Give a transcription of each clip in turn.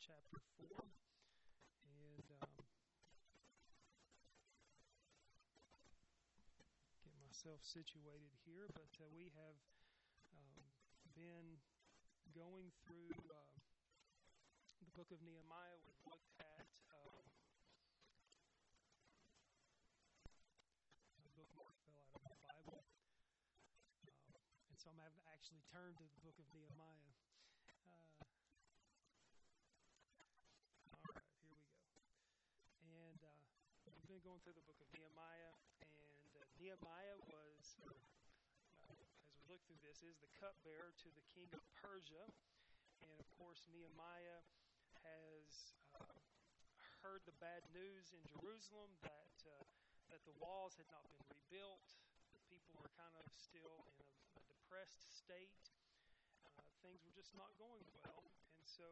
chapter 4. And get myself situated here. But we have been going through the book of Nehemiah. We've looked at a bookmark fell out of my Bible. And so I'm having to actually turn to the book of Nehemiah. All right, here we go. And we've been going through the book of Nehemiah, and Nehemiah was, as we look through this, is the cupbearer to the king of Persia. And of course, Nehemiah has heard the bad news in Jerusalem that the walls had not been rebuilt. The people were kind of still in a depressed state. Things were just not going well. And so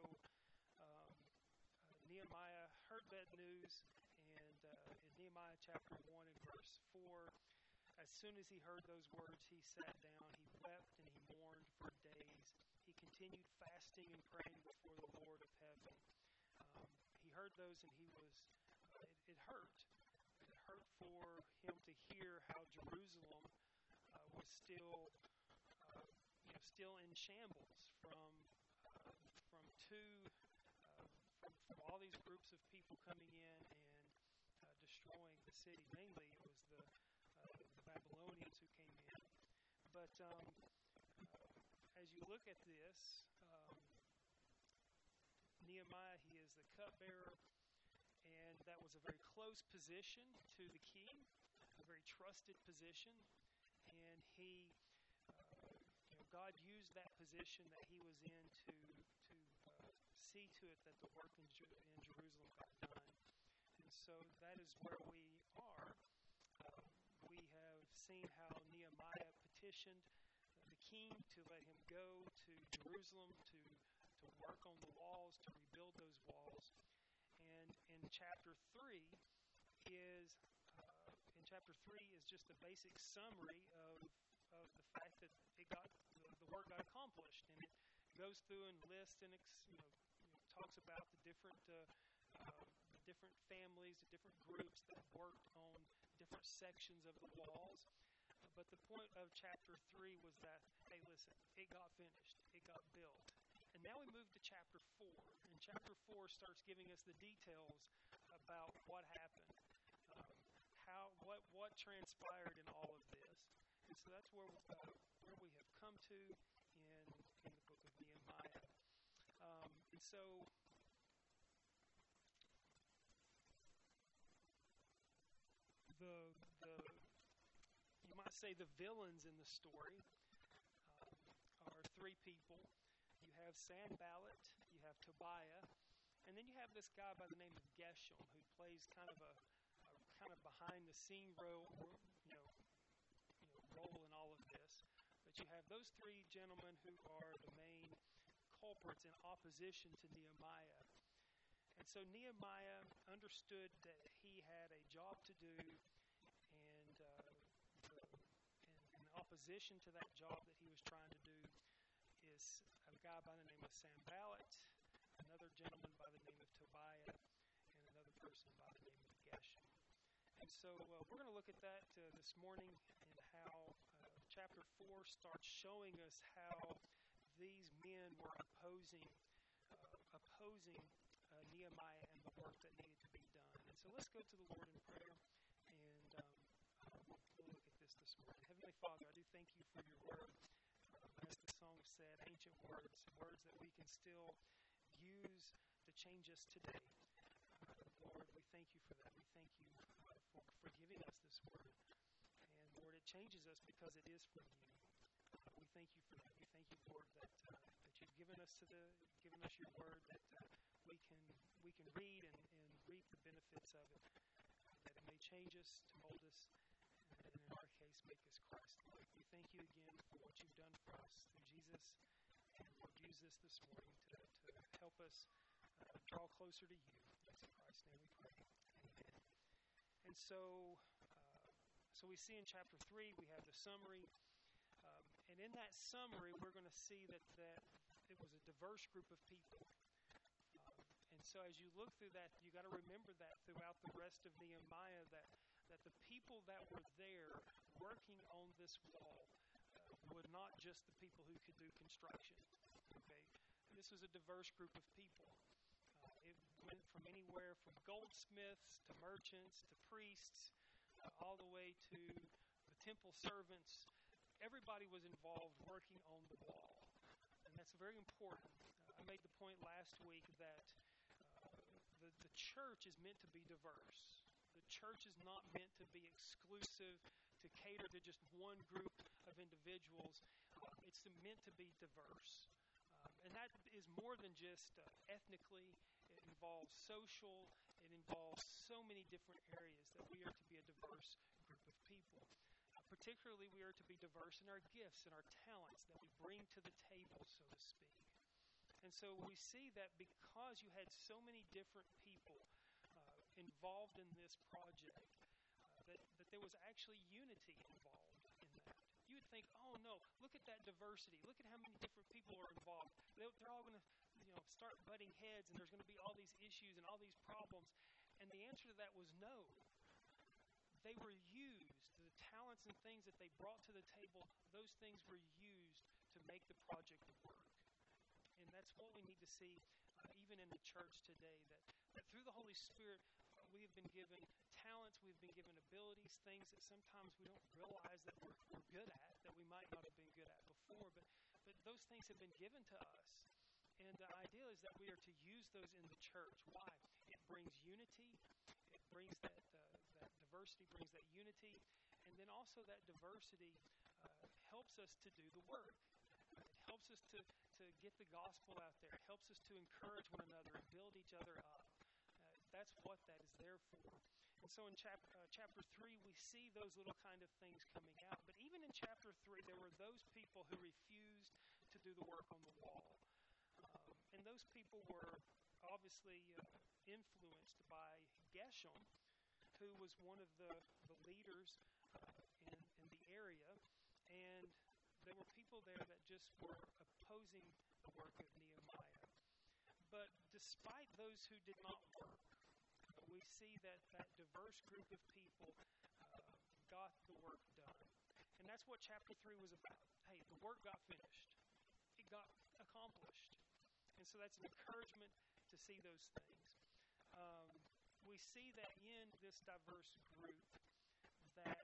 Nehemiah heard that news, and in Nehemiah chapter 1 and verse 4, as soon as he heard those words, he sat down, he wept, and he mourned for days. He continued fasting and praying before the Lord of heaven. He heard those, and he was, it hurt. It hurt for him to hear how Jerusalem was still in shambles from all these groups of people coming in and destroying the city. Mainly, it was the Babylonians who came in. But as you look at this, Nehemiah, he is the cupbearer, and that was a very close position to the king, a very trusted position, and God used that position that he was in to see to it that the work in Jerusalem got done. And so that is where we are. We have seen how Nehemiah petitioned the king to let him go to Jerusalem to work on the walls, to rebuild those walls. And in chapter 3 is just a basic summary of the fact that the work got accomplished, and it goes through and lists and talks about the different families, the different groups that worked on different sections of the walls. But the point of chapter 3 was that, hey, listen, it got finished, it got built. And now we move to chapter 4, and chapter 4 starts giving us the details about what happened, what transpired in all of this. And so that's where we have come to in the book of Nehemiah. And so you might say the villains in the story are three people. You have Sanballat, you have Tobiah, and then you have this guy by the name of Geshem who plays kind of behind the scene role in all of this. But you have those three gentlemen who are the main culprits in opposition to Nehemiah. And so Nehemiah understood that he had a job to do, and in opposition to that job that he was trying to do is a guy by the name of Sanballat, another gentleman by the name of Tobiah, and another person by the name of Geshem. And so we're going to look at that this morning, and how chapter 4 starts showing us how these men were opposing Nehemiah and the work that needed to be done. And so let's go to the Lord in prayer, and we'll look at this morning. Heavenly Father, I do thank you for your word. As the song said, ancient words that we can still use to change us today. Lord, we thank you for that. We thank you for giving us this word. And Lord, it changes us because it is from you. We thank you for that. We thank you, Lord, that you've given us your word, that we can read and reap the benefits of it, that it may change us, to mold us, and in our case, make us Christ-like. We thank you again for what you've done for us through Jesus, and Lord, use this morning to help us draw closer to you. In Christ's name we pray. Amen. And so we see in chapter 3, we have the summary. And in that summary, we're going to see that it was a diverse group of people. so as you look through that, you got to remember that throughout the rest of Nehemiah, that the people that were there working on this wall were not just the people who could do construction. Okay, this was a diverse group of people. It went from anywhere from goldsmiths to merchants to priests, all the way to the temple servants. Everybody was involved working on the wall, and that's very important. I made the point last week that the church is meant to be diverse. The church is not meant to be exclusive, to cater to just one group of individuals. It's meant to be diverse. And that is more than just ethnically. It involves social. It involves so many different areas that we are to be a diverse group of people. Particularly, we are to be diverse in our gifts and our talents that we bring to the table, so to speak. And so we see that because you had so many different people involved in this project, that there was actually unity involved in that. You would think, oh no, look at that diversity. Look at how many different people are involved. They're all going to start butting heads, and there's going to be all these issues and all these problems. And the answer to that was no. They were used. The talents and things that they brought to the table, those things were used to make the project work. And that's what we need to see even in the church today, that through the Holy Spirit, we have been given talents, we've been given abilities, things that sometimes we don't realize that we're good at, that we might not have been good at before, but those things have been given to us. And the idea is that we are to use those in the church. Why? It brings unity, it brings that diversity, brings that unity, and then also that diversity helps us to do the work. It helps us to get the gospel out there. It helps us to encourage one another and build each other up. That's what that is there for. And so in chapter 3, we see those little kind of things coming out. But even in chapter 3, there were those people who refused to do the work on the wall. And those people were obviously influenced by Geshem, who was one of the leaders in the area. And there were people there that just were opposing the work of Nehemiah. But despite those who did not work, we see that diverse group of people got the work done. And that's what chapter 3 was about. Hey, the work got finished. It got accomplished. And so that's an encouragement to see those things. We see that in this diverse group that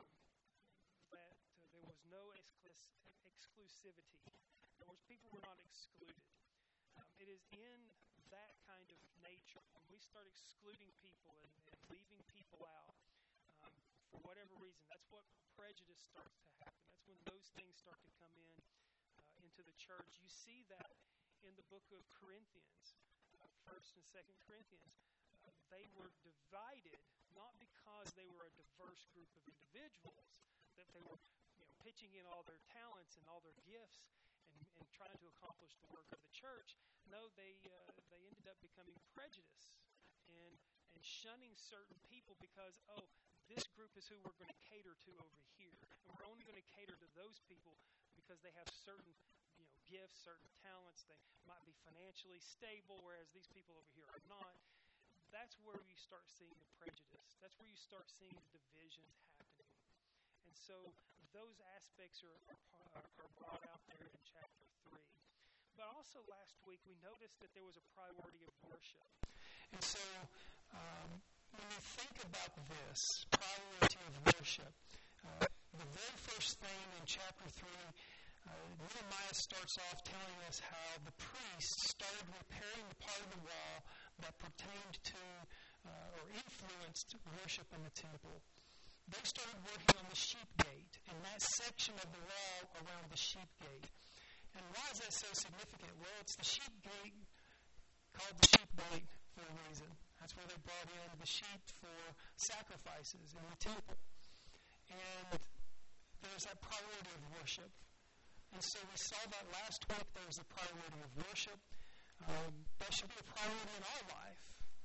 there was no exclusivity. In other words, people were not excluded. It is in that kind of nature, when we start excluding people and leaving people out for whatever reason, that's what prejudice starts to happen. That's when those things start to come into the church. You see that in the book of Corinthians, 1st and 2nd Corinthians. They were divided not because they were a diverse group of individuals, that they were pitching in all their talents and all their gifts and trying to accomplish the work of the church. No, they ended up becoming prejudiced and shunning certain people because, this group is who we're going to cater to over here. And we're only going to cater to those people because they have certain gifts, certain talents. They might be financially stable, whereas these people over here are not. That's where you start seeing the prejudice. That's where you start seeing the divisions happening. And so those aspects are brought out there in chapter 3. But also last week we noticed that there was a priority of worship. And so when you think about this, priority of worship, the very first thing in chapter 3, Nehemiah starts off telling us how the priests started repairing the part of the wall that pertained to or influenced worship in the temple. They started working on the sheep gate and that section of the wall around the sheep gate. And why is that so significant? Well, it's the sheep gate called the sheep gate for a reason. That's where they brought in the sheep for sacrifices in the temple. And there's that priority of worship. And so we saw that last week. There's a priority of worship. That should be a priority in our life.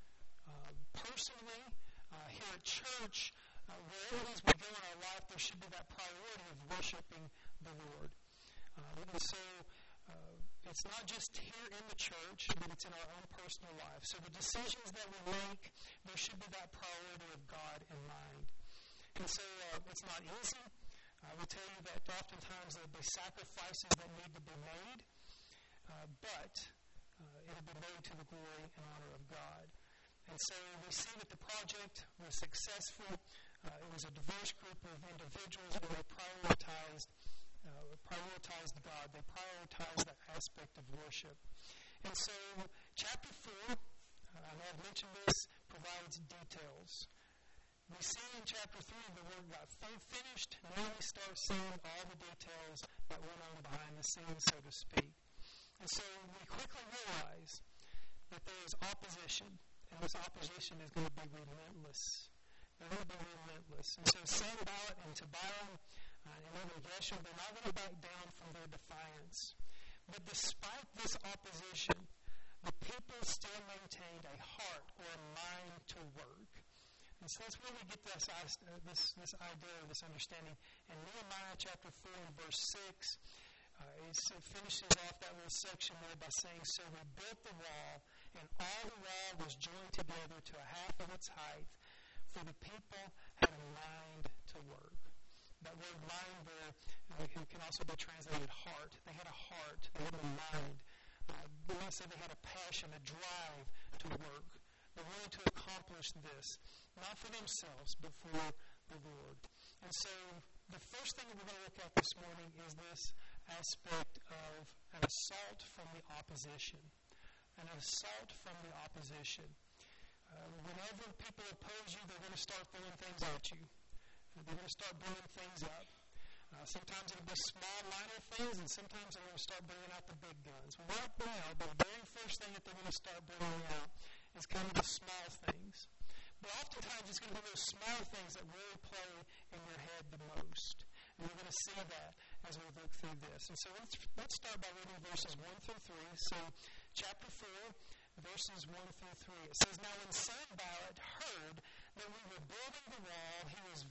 Personally, here at church, wherever it is we go in our life, there should be that priority of worshiping the Lord. And so It's not just here in the church, but it's in our own personal life. So the decisions that we make, there should be that priority of God in mind. And so it's not easy. I will tell you that oftentimes there will be sacrifices that need to be made, but it will be made to the glory and honor of God. And so we see that the project was successful. It was a diverse group of individuals, and they prioritized God. They prioritized that aspect of worship. And so chapter 4, I know I've mentioned this, provides details. We see in chapter 3 the word got finished. Now we start seeing all the details that went on behind the scenes, so to speak. And so we quickly realize that there is opposition, and this opposition is going to be relentless. They're going to be relentless. And so Sanballat and Tobiah and even Geshem, they're not going to back down from their defiance. But despite this opposition, the people still maintained a heart or a mind to work. And so that's where we get this idea, this understanding. In Nehemiah chapter 4 and verse 6, it finishes off that little section there by saying, "So we built the wall, and all the wall was joined together to a half of its height, for the people had a mind to work." That word mind there it can also be translated heart. They had a heart. They had a mind. We might say they had a passion, a drive to work. They wanted to accomplish this, not for themselves, but for the Lord. And so the first thing that we're going to look at this morning is this aspect of an assault from the opposition. An assault from the opposition. Whenever people oppose you, they're going to start throwing things at you. They're going to start bringing things up. Sometimes it'll be small, minor things, and sometimes they're going to start bringing out the big guns. Right now, the very first thing that they're going to start bringing out is kind of the small things. But oftentimes it's going to be those small things that really play in your head the most. And we're going to see that as we look through this. And so let's start by reading verses 1 through 3. So chapter 4, verses 1 through 3. It says, "Now when Sanballat heard that we were building the wall, he was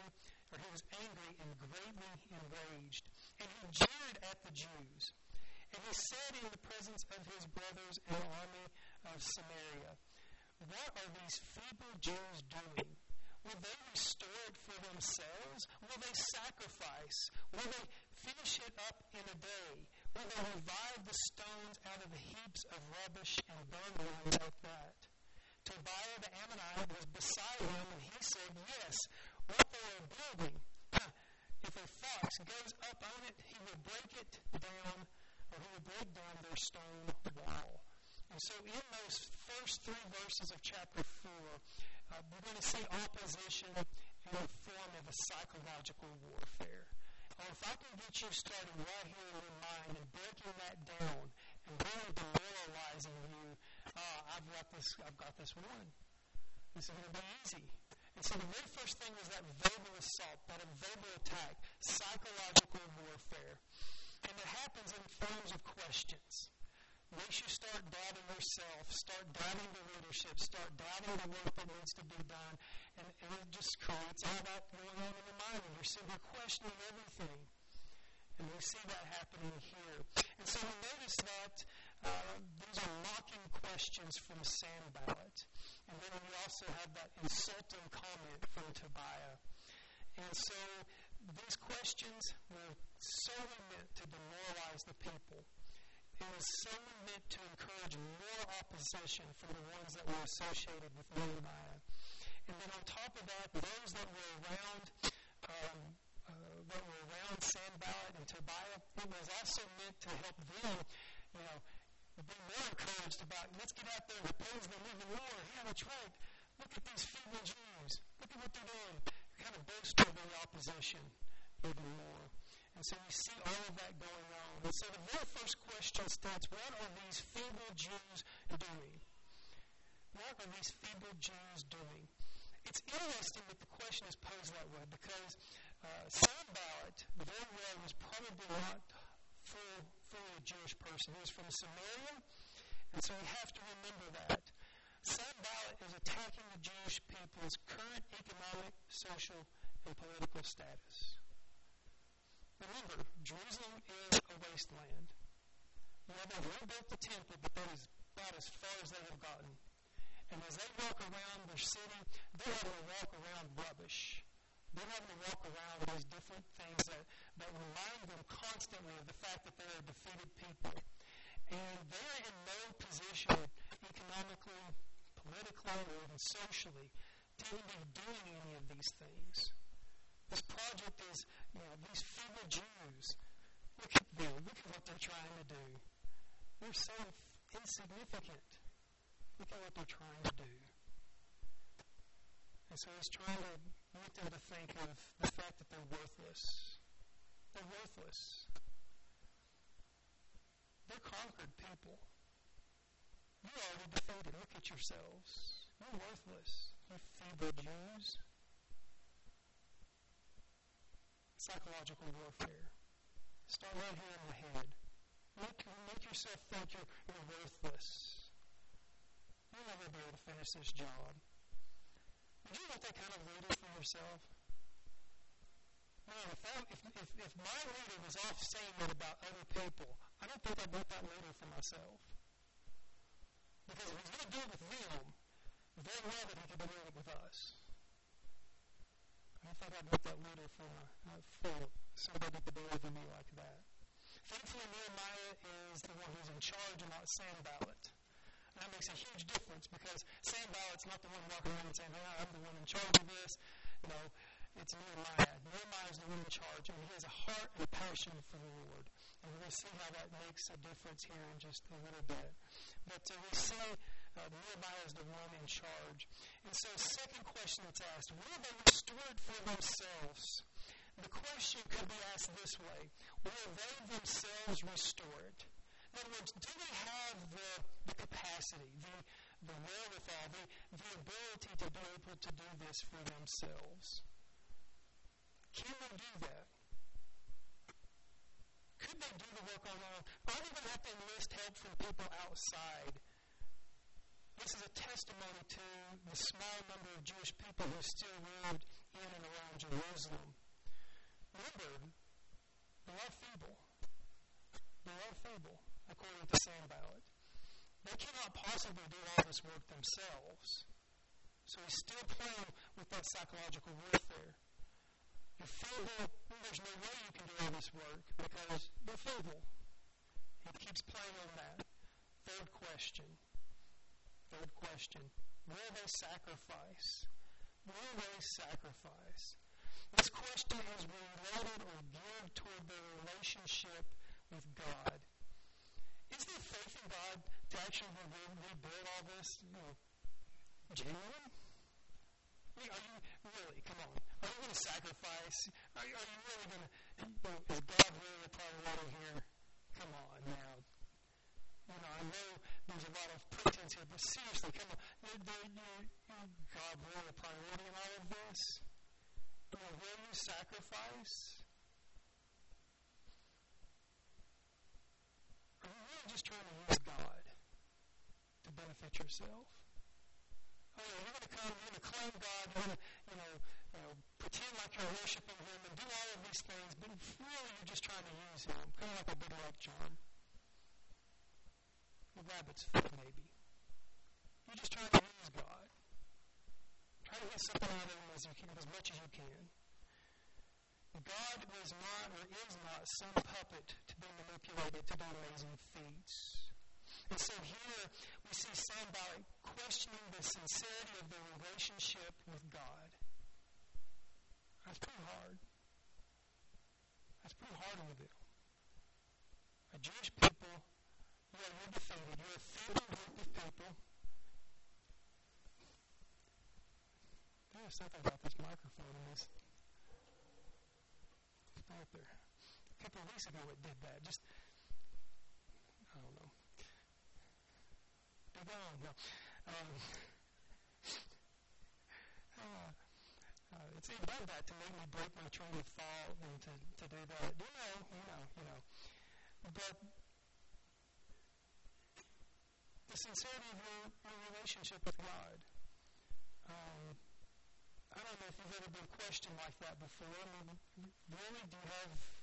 angry and greatly enraged. And he jeered at the Jews. And he said in the presence of his brothers in the army of Samaria, 'What are these feeble Jews doing? Will they restore it for themselves? Will they sacrifice? Will they finish it up in a day? Will they revive the stones out of the heaps of rubbish and burn them like that?' Tobiah the Ammonite was beside him, and he said, 'Yes, what they are building. If a fox goes up on it, he will break it down, or he will break down their stone wall.'" And so in those first 3 verses of chapter 4, we're going to see opposition in the form of a psychological warfare. If I can get you started right here in your mind and breaking that down and really demoralizing you, I've got this one. This is going to be easy. And so the very first thing was that verbal assault, that verbal attack, psychological warfare. And it happens in forms of questions. Makes you start doubting yourself, start doubting the leadership, start doubting the work that needs to be done. And it just creates all that going on in your mind. And you're sitting there questioning everything. And we see that happening here. And so we notice that these are mocking questions from Sanballat. And then we also have that insulting comment from Tobiah. And so these questions were solely meant to demoralize the people. It was solely meant to encourage more opposition from the ones that were associated with Nehemiah. And then on top of that, those that were around Sanballat and Tobiah, it was also meant to help them, be more encouraged about, let's get out there and oppose them even more. Yeah, that's right. Look at these feeble Jews. Look at what they're doing. Kind of bolster the opposition even more. And so we see all of that going on. And so the very first question states, what are these feeble Jews doing? What are these feeble Jews doing? It's interesting that the question is posed that way because Sanballat, very well, was probably not fully a Jewish person. He was from Samaria, and so we have to remember that. Sanballat is attacking the Jewish people's current economic, social, and political status. Remember, Jerusalem is a wasteland. They've rebuilt the temple, but that is about as far as they have gotten. And as they walk around their city, they're having to walk around rubbish. They're having to walk around these different things that remind them constantly of the fact that they're a defeated people. And they're in no position economically, politically, or even socially to even be doing any of these things. This project is, these feeble Jews. Look at them. Look at what they're trying to do. They're so insignificant. Look at what they're trying to do. And so he's trying to get them to think of the fact that they're worthless. They're worthless. They're conquered people. You're already defeated. Look at yourselves. You're worthless. You feeble Jews. Psychological warfare. Start right here in the head. Make yourself think you're worthless. You'll never be able to finish this job. Would you want that kind of leader for yourself? No, if my leader was off saying that about other people, I don't think I'd want that leader for myself. Because if he's going to do it with them, very well that he could be doing it with us. I don't think I'd want that leader for somebody to be over me like that. Thankfully, Nehemiah is the one who's in charge and not Sanballat. And that makes a huge difference because Sanballat's not the one walking around and saying, hey, I'm the one in charge of this. It's Nehemiah. Nehemiah's the one in charge, and he has a heart and a passion for the Lord. And we're going to see how that makes a difference here in just a little bit. But we see Nehemiah is the one in charge. And so the second question that's asked, will they restore it for themselves? The question could be asked this way. Will they themselves restore it? In other words, do they have the capacity, the wherewithal, the ability to be able to do this for themselves? Can they do that? Could they do the work on their own? Are they going to have to enlist help from people outside? This is a testimony to the small number of Jewish people who still lived in and around Jerusalem. Remember, they are feeble. They are feeble, according to Sanballat. They cannot possibly do all this work themselves. So he's still playing with that psychological warfare. You're feeble. There's no way you can do all this work because you're feeble. He keeps playing on that. Third question. Will they sacrifice? Will they sacrifice? This question is related or geared toward their relationship with God. Is there faith in God to actually rebuild all this? Genuine? Are you really? Come on. Are you going to sacrifice? Are you really going to? Is God really a priority here? Come on now. I know there's a lot of pretense here, but seriously, come on. Is God really a priority in all of this? Will you sacrifice? Are you really just trying to use God to benefit yourself? You're going to come, you're going to claim God, you're going to, pretend like you're worshiping Him and do all of these things, but really you're just trying to use Him, kind of like a big luck charm. A rabbit's foot, maybe. You're just trying to use God. Try to get something out of Him as much as you can. God was not or is not some puppet to be manipulated to do amazing feats. And so here we see Sanballat questioning the sincerity of their relationship with God. That's pretty hard. That's pretty hard on the bill. A Jewish people, you're defeated. You're a feeble group of people. There's something about this microphone in this. Out there. A couple of weeks ago it did that. I don't know. No. It's even done that to make me break my train of thought and to do that. You know. But the sincerity of your relationship with God. I don't know if you've ever been questioned like that before. Really, do you have that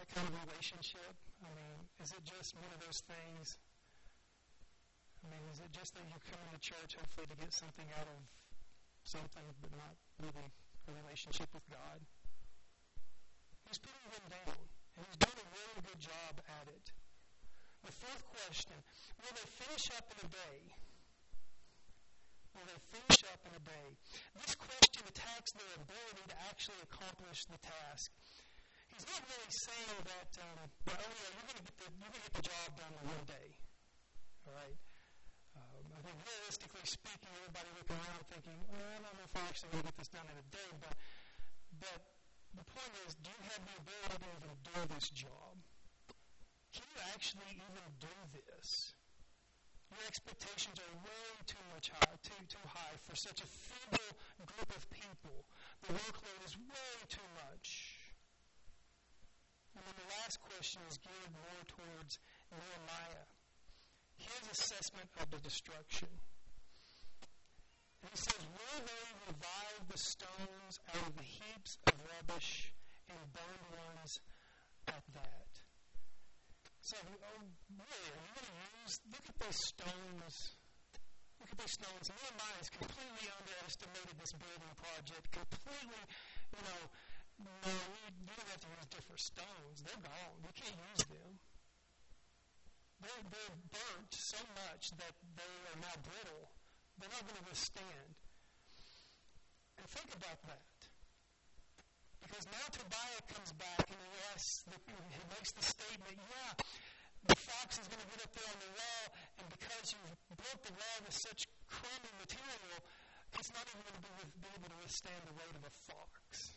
kind of relationship? I mean, is it just one of those things? I mean, is it just that you're coming to church hopefully to get something out of something, but not really a relationship with God? He's putting them down, and he's doing a really good job at it. The fourth question, will they finish up in a day? Will they finish up in a day? This question attacks their ability to actually accomplish the task. He's not really saying that, you're going to get the job done in one day. All right? I think realistically speaking, everybody looking around thinking, well, I don't know if I'm actually going to get this done in a day, but the point is, do you have the ability to even do this job? Can you actually even do this? Your expectations are way too high for such a feeble group of people. The workload is way too much. And then the last question is geared more towards Nehemiah. His assessment of the destruction. And he says, will they revive the stones out of the heaps of rubbish and burned ones at that? So, really, are you going to look at those stones. Look at these stones. Nehemiah has completely underestimated this building project. Completely, no, you don't have to use different stones. They're gone. You can't use them. They're burnt so much that they are now brittle. They're not going to withstand. And think about that. Because now Tobiah comes back and he makes the statement, the fox is going to get up there on the wall, and because you've built the wall with such crummy material, it's not even going to be able to withstand the weight of a fox.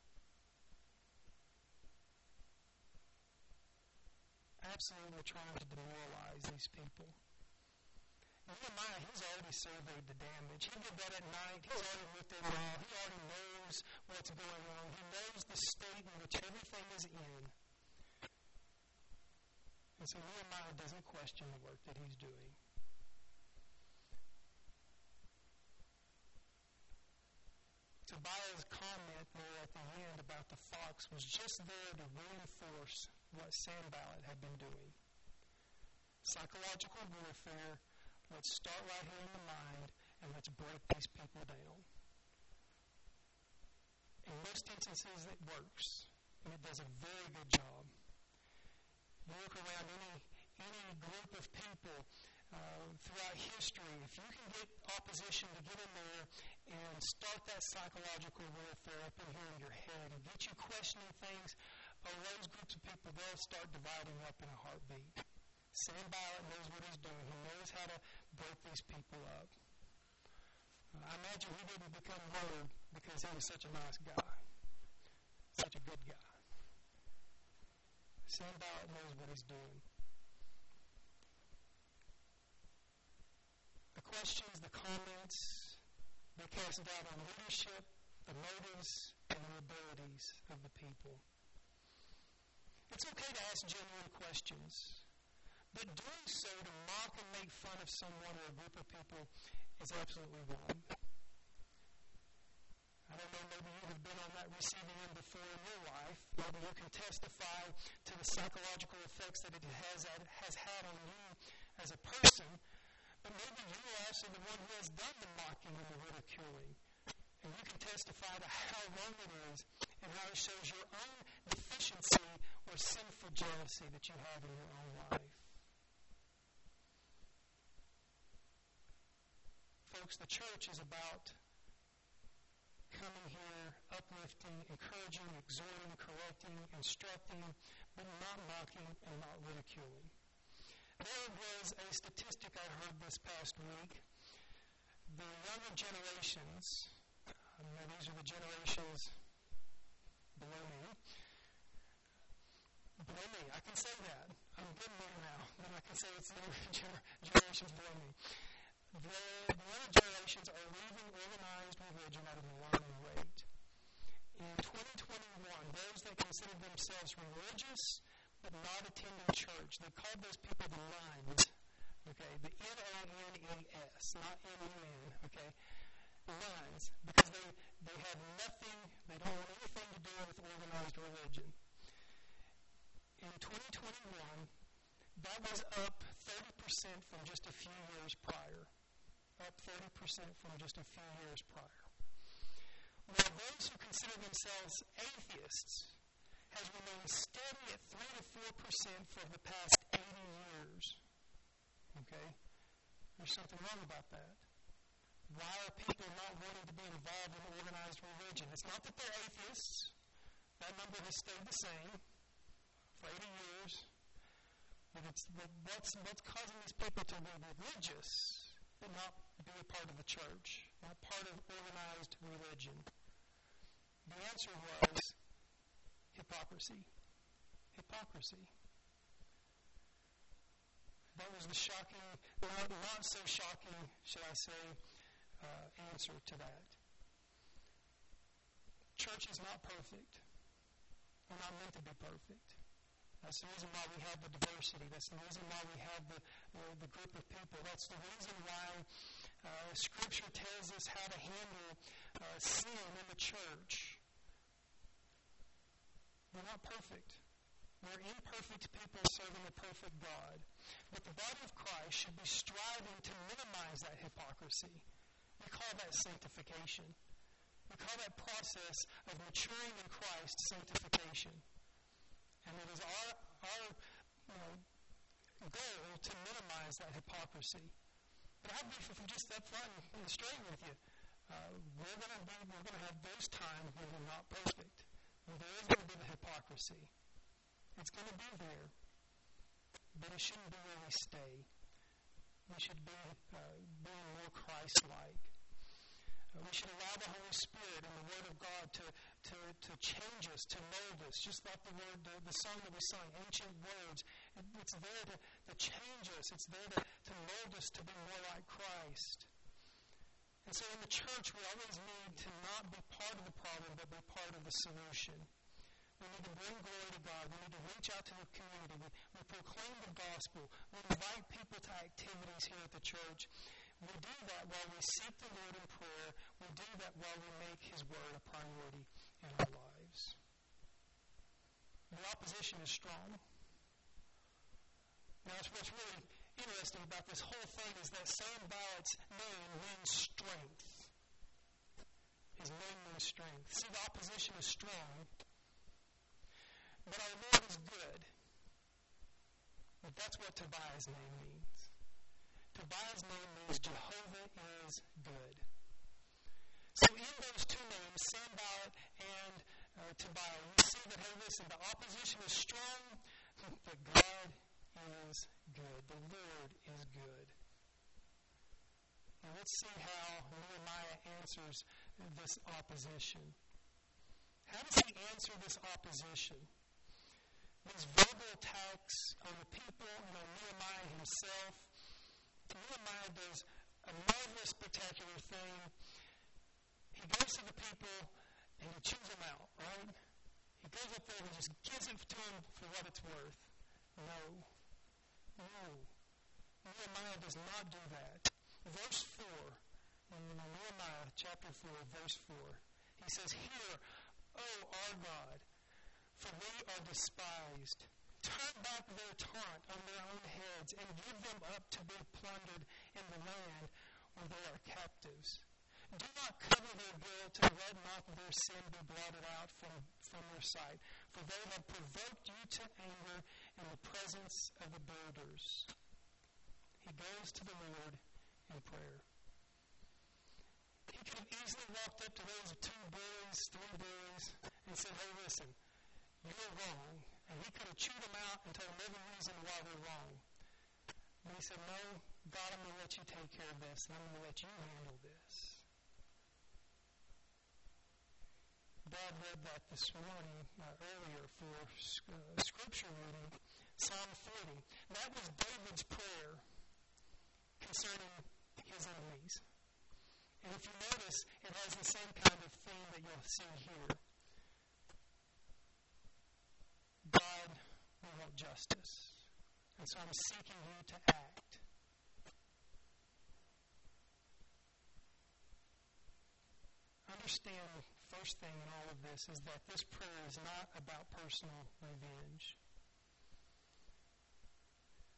Absolutely trying to demoralize these people. Nehemiah, he's already surveyed the damage. He did that at night. He's already looked at it all. He already knows what's going on. He knows the state in which everything is in. And so Nehemiah doesn't question the work that he's doing. Tobiah's comment there at the end about the fox was just there to reinforce what Sanballat had been doing. Psychological warfare. Let's start right here in the mind, and let's break these people down. In most instances, it works, and it does a very good job. You look around any group of people throughout history, if you can get opposition to get in there and start that psychological warfare up in here in your head and get you questioning things, those groups of people, they'll start dividing up in a heartbeat. Sanballat knows what he's doing. He knows how to break these people up. I imagine he didn't become Lord because he was such a nice guy, such a good guy. Sanballat knows what he's doing. The questions, the comments, they cast doubt on leadership, the motives, and the abilities of the people. It's okay to ask genuine questions. But doing so to mock and make fun of someone or a group of people is absolutely wrong. I don't know, maybe you have been on that receiving end before in your life. Maybe you can testify to the psychological effects that it has had on you as a person. But maybe you are also the one who has done the mocking and the ridiculing. And you can testify to how wrong it is and how it shows your own deficiency or sinful jealousy that you have in your own life. Folks, the church is about coming here, uplifting, encouraging, exhorting, correcting, instructing, but not mocking and not ridiculing. There was a statistic I heard this past week. The younger generations, these are the generations below me. I can say that. I'm getting there now. Then I can say it's the generations below me. The younger generations are leaving organized religion at an alarming rate. In 2021, those that consider themselves religious but not attending church, they called those people the Nones. Okay, the N-O-N-E-S, not N-U-N, okay? Nones, because they have nothing, they don't want anything to do with organized religion. in 2021, that was up 30% from just a few years prior. Up 30% from just a few years prior. While those who consider themselves atheists has remained steady at 3 to 4% for the past 80 years. Okay? There's something wrong about that. Why are people not wanting to be involved in organized religion? It's not that they're atheists. That number has stayed the same for 80 years. But what's causing these people to be religious but not be a part of the church, not part of organized religion? The answer was hypocrisy. Hypocrisy. That was the shocking, not so shocking, should I say, answer to that. Church is not perfect. We're not meant to be perfect. That's the reason why we have the diversity. That's the reason why we have the group of people. That's the reason why Scripture tells us how to handle sin in the church. We're not perfect. We're imperfect people serving a perfect God. But the body of Christ should be striving to minimize that hypocrisy. We call that sanctification. We call that process of maturing in Christ sanctification. And it is our goal to minimize that hypocrisy. But I'll be just up front and straight with you. We're going to have those times when we're not perfect. Where there is going to be the hypocrisy. It's going to be there. But it shouldn't be where we stay. We should be being more Christ-like. We should allow the Holy Spirit and the Word of God to change us, to mold us, just like the song that we sung, Ancient Words. It's there to change us. It's there to mold us to be more like Christ. And so in the church, we always need to not be part of the problem, but be part of the solution. We need to bring glory to God. We need to reach out to the community. We proclaim the gospel. We invite people to activities here at the church. We do that while we seek the Lord in prayer. We do that while we make His Word a priority in our lives. The opposition is strong. Now, what's really interesting about this whole thing is that Sanballat's name means strength. His name means strength. See, the opposition is strong, but our Lord is good. But that's what Tobiah's name means. Tobiah's name means Jehovah is good. So in those two names, Sanballat and Tobiah, we see that, hey, listen, the opposition is strong, but God is good. The Lord is good. Now let's see how Nehemiah answers this opposition. How does he answer this opposition? These verbal attacks on the people and on Nehemiah himself. Nehemiah does a marvelous, spectacular thing. He goes to the people and he chews them out, right? He goes up there and just gives it to them for what it's worth. No. Nehemiah does not do that. Verse 4, in Nehemiah chapter 4, verse 4, he says, "Hear, O our God, for we are despised. Turn back their taunt on their own heads and give them up to be plundered in the land where they are captives. Do not cover their guilt and let not their sin be blotted out from their sight, for they have provoked you to anger in the presence of the builders." He goes to the Lord in prayer. He could have easily walked up to those three boys, and said, "Hey, listen, you're wrong." And he could have chewed them out and told them every reason why they're wrong. But he said, "No, God, I'm going to let you take care of this, and I'm going to let you handle this." Dad read that this morning, earlier for scripture reading, Psalm 40. That was David's prayer concerning his enemies. And if you notice, it has the same kind of theme that you'll see here. God, we want justice. And so I'm seeking you to act. Understand, first thing in all of this is that this prayer is not about personal revenge.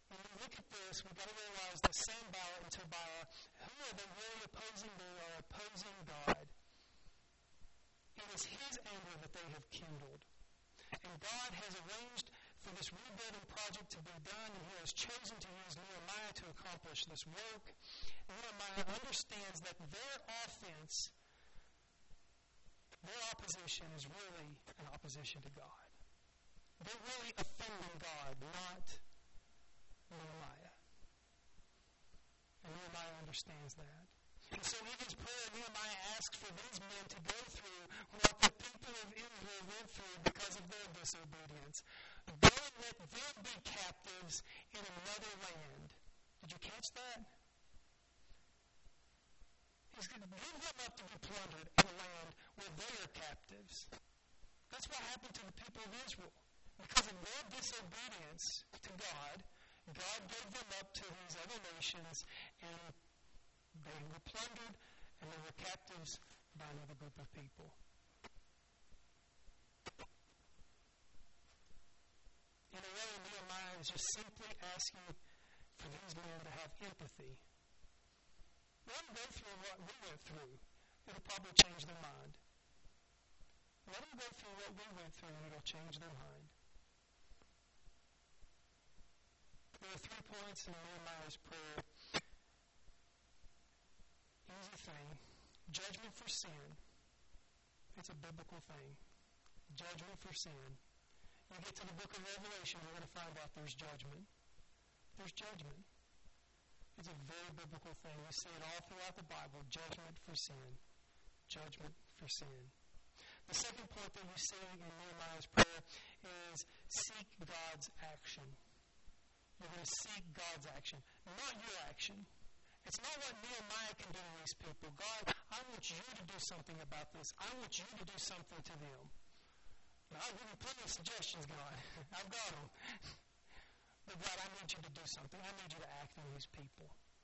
when we look at this, we've got to realize that Sanballat and Tobiah, who are they really opposing? They are opposing God. It is His anger that they have kindled. And God has arranged for this rebuilding project to be done, and He has chosen to use Nehemiah to accomplish this work. Nehemiah understands that their offense, their opposition is really an opposition to God. They're really offending God, not Nehemiah. And Nehemiah understands that. And so in his prayer, Nehemiah asks for these men to go through what the people of Israel went through because of their disobedience. Go and let them be captives in another land. Did you catch that? He's going to give them up to be plundered in a land where they are captives. That's what happened to the people of Israel. Because of their disobedience to God, God gave them up to these other nations, and they were plundered, and they were captives by another group of people. In a way, Nehemiah is just simply asking for these men to have empathy. Let them go through what we went through. It'll probably change their mind. Let them go through what we went through, and it'll change their mind. There are 3 points in Nehemiah's prayer. Easy thing. Judgment for sin. It's a biblical thing. Judgment for sin. You get to the book of Revelation, you're going to find out there's judgment. There's judgment. It's a very biblical thing. We see it all throughout the Bible. Judgment for sin. Judgment for sin. The second point that we see in Nehemiah's prayer is seek God's action. You're going to seek God's action, not your action. It's not what Nehemiah can do to these people. God, I want you to do something about this. I want you to do something to them. Now, I'll give you plenty of suggestions, God. I've got them. But God, I need you to do something. I need you to act on these people.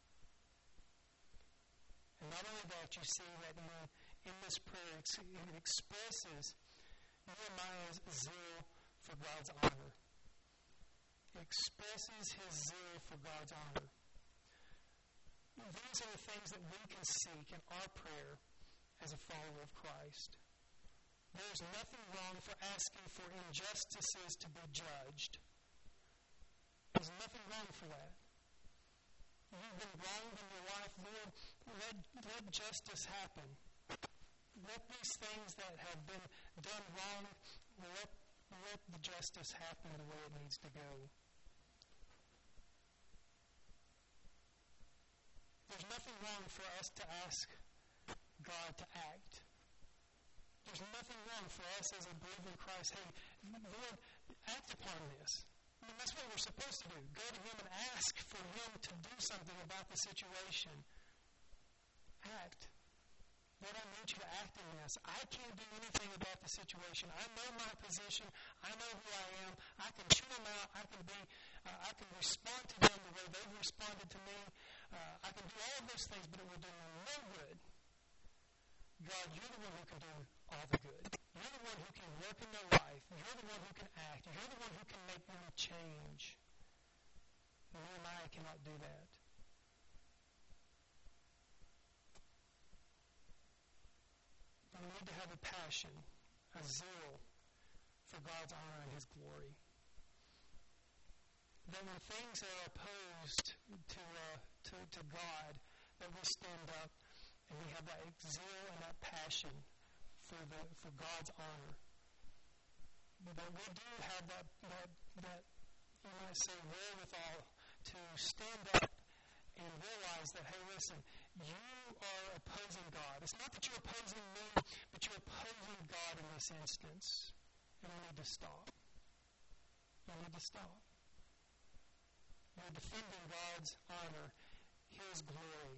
And not only that, you see that in this prayer, it expresses Nehemiah's zeal for God's honor. It expresses his zeal for God's honor. These are the things that we can seek in our prayer as a follower of Christ. There's nothing wrong for asking for injustices to be judged. There's nothing wrong for that. You've been wronged in your life, Lord, let justice happen. Let these things that have been done wrong, let the justice happen the way it needs to go. There's nothing wrong for us to ask God to act. There's nothing wrong for us as a believer in Christ. Hey, Lord, act upon this. I mean, that's what we're supposed to do. Go to Him and ask for Him to do something about the situation. Act. Lord, I need you to act in this. I can't do anything about the situation. I know my position. I know who I am. I can chew them out. I can respond to them the way they've responded to me. I can do all of those things, but it will do them no good. God, you're the one who can do all the good. You're the one who can work in their life. You're the one who can act. You're the one who can make them change. Nehemiah cannot do that. We need to have a passion, a zeal for God's honor and His glory. That when things are opposed to God, that we stand up and we have that zeal and that passion for God's honor. That we do have that you might say wherewithal to stand up and realize that, hey, listen, you are opposing God. It's not that you're opposing me, but you're opposing God in this instance. And you need to stop. You need to stop. You're defending God's honor, His glory.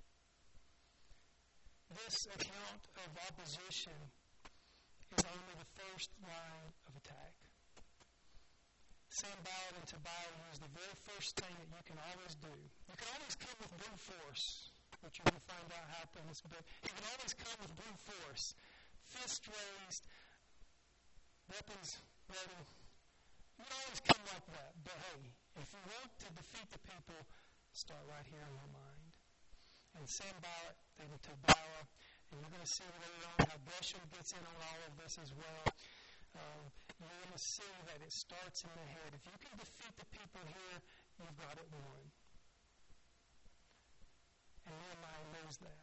This account of opposition is only the first line of attack. Sanballat and Tobiah use the very first thing that you can always do. You can always come with brute force, which you're going to find out happens, but you can always come with brute force. Fist raised, weapons ready. You can always come like that, but hey, If you want to defeat the people, start right here in your mind. And Sanballat and Tobiah, and you're going to see later on how Geshem gets in on all of this as well. You're going to see that it starts in the head. If you can defeat the people here, you've got it won. And Nehemiah knows that.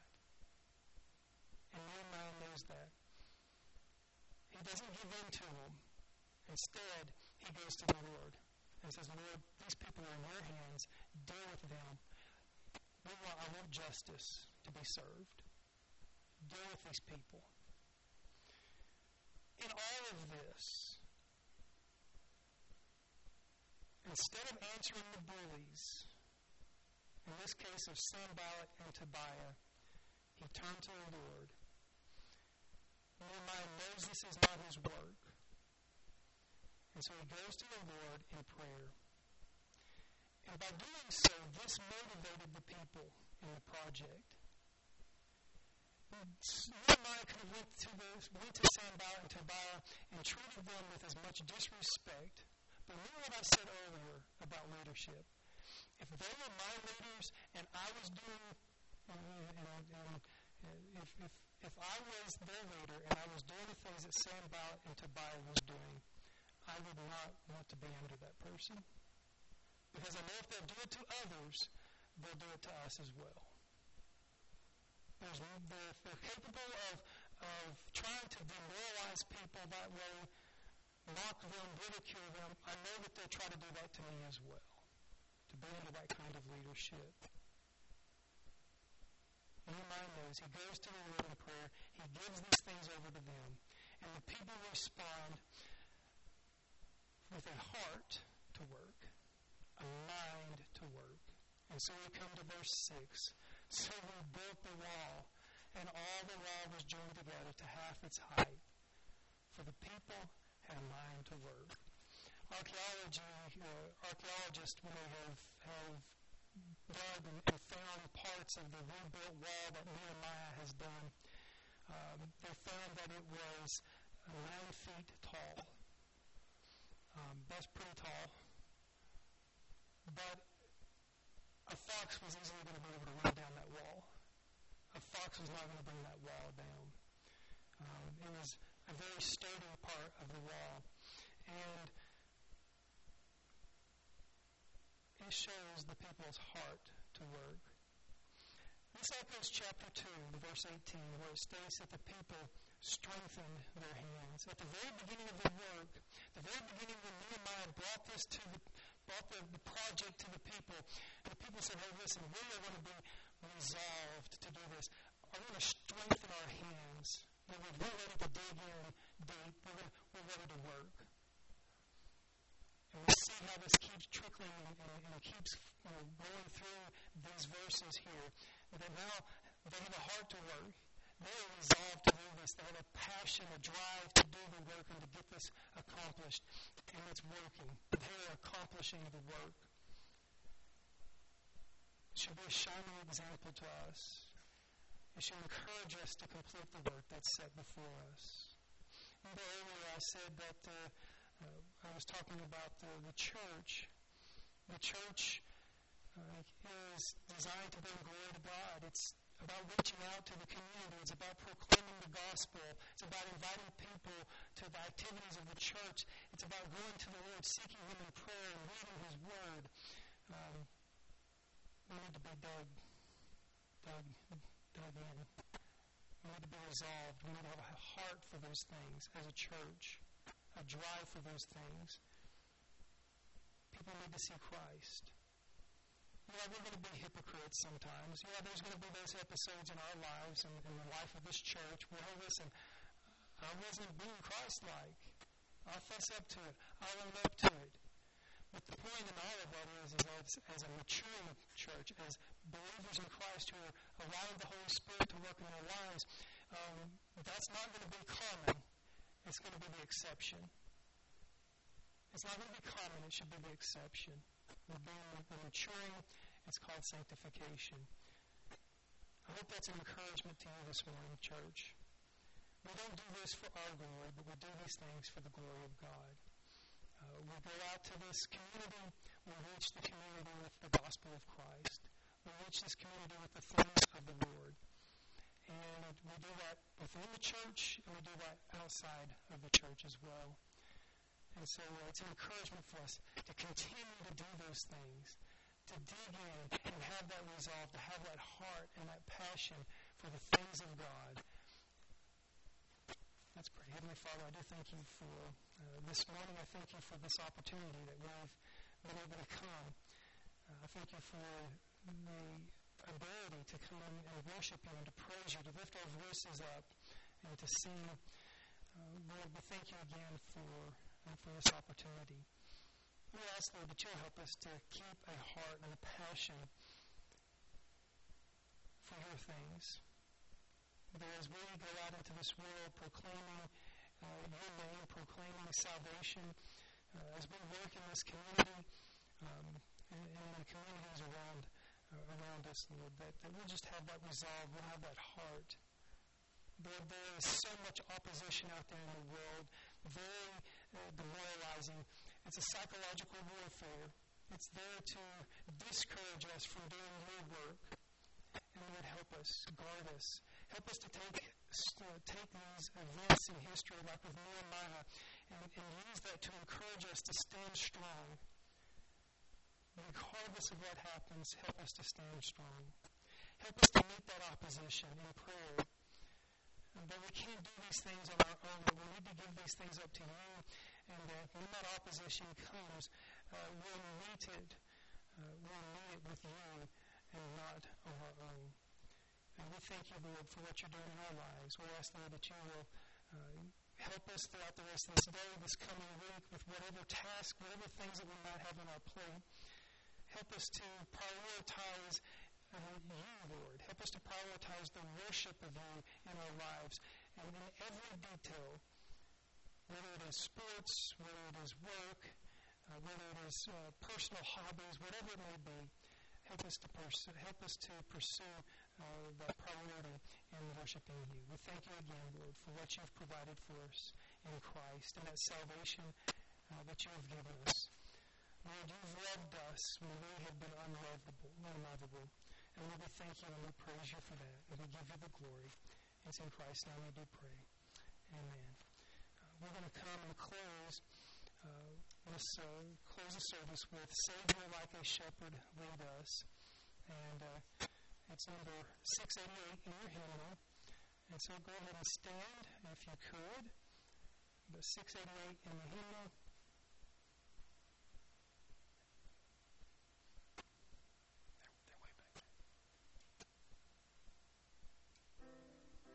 He doesn't give in to them. Instead, he goes to the Lord and says, Lord, these people are in your hands. Deal with them. I want justice to be served. Deal with these people. In all of this, instead of answering the bullies, in this case of Sanballat and Tobiah, he turned to the Lord. Nehemiah knows this is not his work. And so he goes to the Lord in prayer. And by doing so, this motivated the people in the project. Nehemiah could have went to Sanballat and Tobiah and treated them with as much disrespect. But remember what I said earlier about leadership. If they were my leaders and I was doing, if I was their leader and I was doing the things that Sanballat and Tobiah was doing, I would not want to be under that person. Because I know if they'll do it to others, they'll do it to us as well. They're capable of trying to demoralize people that way, mock them, ridicule them. I know that they'll try to do that to me as well, to be under that kind of leadership. Nehemiah knows. He goes to the Lord in prayer. He gives these things over to them. And the people respond with a heart to work, a mind to work. And so we come to verse 6. So we built the wall, and all the wall was joined together to half its height, for the people had a mind to work. Archaeologists, when they have dug and found parts of the rebuilt wall that Nehemiah has done, they found that it was 9 feet tall. That's pretty tall. But a fox was easily going to be able to run down that wall. A fox was not going to bring that wall down. It was a very sturdy part of the wall. And it shows the people's heart to work. This echoes chapter 2, verse 18, where it states that the people strengthened their hands. At the very beginning of the work, the very beginning when Nehemiah brought the project to the people, and the people said, hey, listen, we are going to be resolved to do this. I want to strengthen our hands. We're ready to dig in deep. We're ready to work. And we see how this keeps trickling and keeps going through these verses here. That now they have a heart to work. They are resolved to do this. They have a passion, a drive to do the work and to get this accomplished. And it's working. They are accomplishing the work. It should be a shining example to us. It should encourage us to complete the work that's set before us. Remember earlier I said that I was talking about the church. The church is designed to bring glory to God. It's about reaching out to the community. It's about proclaiming the gospel. It's about inviting people to the activities of the church. It's about going to the Lord, seeking Him in prayer and reading His Word. We need to be dug in. We need to be resolved. We need to have a heart for those things as a church, a drive for those things. People need to see Christ. Yeah, we're going to be hypocrites sometimes. Yeah, there's going to be those episodes in our lives and in the life of this church where, hey, listen, I wasn't being Christ-like. I'll fess up to it. I'll own up to it. But the point in all of that is as a maturing church, as believers in Christ who are allowing the Holy Spirit to work in their lives, that's not going to be common. It's going to be the exception. It's not going to be common. It should be the exception. We're maturing. It's called sanctification. I hope that's an encouragement to you this morning, church. We don't do this for our glory, but we do these things for the glory of God. We go out to this community, we reach the community with the gospel of Christ. We reach this community with the things of the Lord. And we do that within the church, and we do that outside of the church as well. And so it's an encouragement for us to continue to do those things, to dig in and have that resolve, to have that heart and that passion for the things of God. Let's pray. Heavenly Father, I do thank you for this morning. I thank you for this opportunity that we've been able to come. I thank you for the ability to come and worship you and to praise you, to lift our voices up and to sing. Lord, we thank you again for this opportunity. We ask, Lord, that you'll help us to keep a heart and a passion for your things. That as we go out into this world proclaiming your name, proclaiming salvation, as we work in this community and in the communities around us, Lord, that we'll just have that resolve, we'll have that heart. Lord, there is so much opposition out there in the world, very demoralizing. It's a psychological warfare. It's there to discourage us from doing your work. And Lord, help us, guard us. Help us to take these events in history, like with Nehemiah, and use that to encourage us to stand strong. Regardless of what happens, help us to stand strong. Help us to meet that opposition in prayer. But we can't do these things on our own. We need to give these things up to you. And when that opposition comes, we'll meet it. We'll meet it with you and not on our own. And we thank you, Lord, for what you're doing in our lives. We ask, Lord, that you will help us throughout the rest of this day, this coming week, with whatever task, whatever things that we might have on our plate. Help us to prioritize you, Lord. Help us to prioritize the worship of you in our lives. And in every detail, whether it is sports, whether it is work, whether it is personal hobbies, whatever it may be, help us to pursue that priority in worshiping you. We thank you again, Lord, for what you've provided for us in Christ and that salvation that you have given us. Lord, you've loved us when we have been unlovable. And Lord, we thank you and we praise you for that. And we give you the glory. It's in Christ's name we do pray. Amen. We're going to come and close the service with Savior Like a Shepherd Lead Us. And it's number 688 in your hymnal. And so go ahead and stand if you could. The 688 in the hymnal.